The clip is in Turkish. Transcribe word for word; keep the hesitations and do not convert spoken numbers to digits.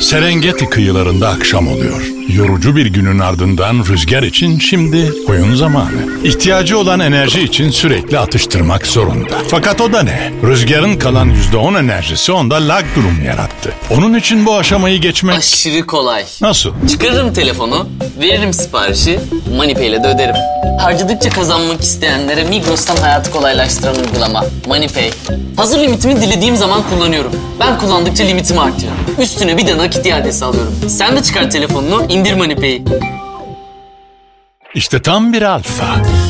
Serengeti kıyılarında akşam oluyor. Yorucu bir günün ardından Rüzgar için şimdi oyun zamanı. İhtiyacı olan enerji için sürekli atıştırmak zorunda. Fakat o da ne? Rüzgar'ın kalan yüzde on enerjisi onda lag durumu yarattı. Onun için bu aşamayı geçmek... Aşırı kolay. Nasıl? Çıkarırım telefonu, veririm siparişi, MoneyPay ile de öderim. Harcadıkça kazanmak isteyenlere Migros'tan hayatı kolaylaştıran uygulama MoneyPay. Hazır limitimi dilediğim zaman kullanıyorum. Ben kullandıkça limitim artıyor. Üstüne bir de nakit iadesi alıyorum. Sen de çıkar telefonunu, indir MoneyPay'i. İşte tam bir alfa.